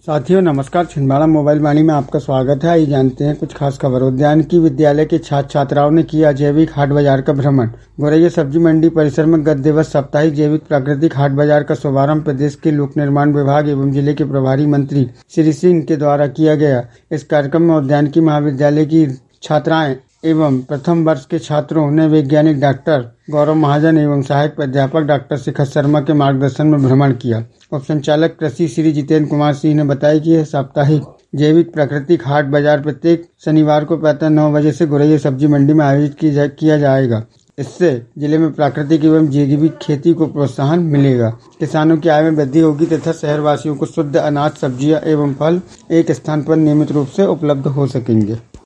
साथियों नमस्कार। छिंदवाड़ा मोबाइल वाणी में आपका स्वागत है। आइए जानते हैं कुछ खास खबर। उद्यानिकी विद्यालय के छात्र छात्राओं ने किया जैविक हाट बाजार का भ्रमण। गोरैया सब्जी मंडी परिसर में गत दिवस साप्ताहिक जैविक प्राकृतिक हाट बाजार का शुभारंभ प्रदेश के लोक निर्माण विभाग एवं जिले के प्रभारी मंत्री श्री सिंह के द्वारा किया गया। इस कार्यक्रम में उद्यानिकी महाविद्यालय की छात्राएं एवं प्रथम वर्ष के छात्रों ने वैज्ञानिक डॉक्टर गौरव महाजन एवं सहायक प्राध्यापक डॉक्टर शिखर शर्मा के मार्गदर्शन में भ्रमण किया। उप संचालक कृषि श्री जितेंद्र कुमार सिंह ने बताया कि यह साप्ताहिक जैविक प्राकृतिक हाट बाजार प्रत्येक शनिवार को प्रातः 9 बजे से गोरैया सब्जी मंडी में आयोजित किया जाएगा। इससे जिले में प्राकृतिक एवं जैविक खेती को प्रोत्साहन मिलेगा, किसानों की आय में वृद्धि होगी तथा शहरवासियों को शुद्ध अनाज, सब्जियां एवं फल एक स्थान पर नियमित रूप से उपलब्ध हो सकेंगे।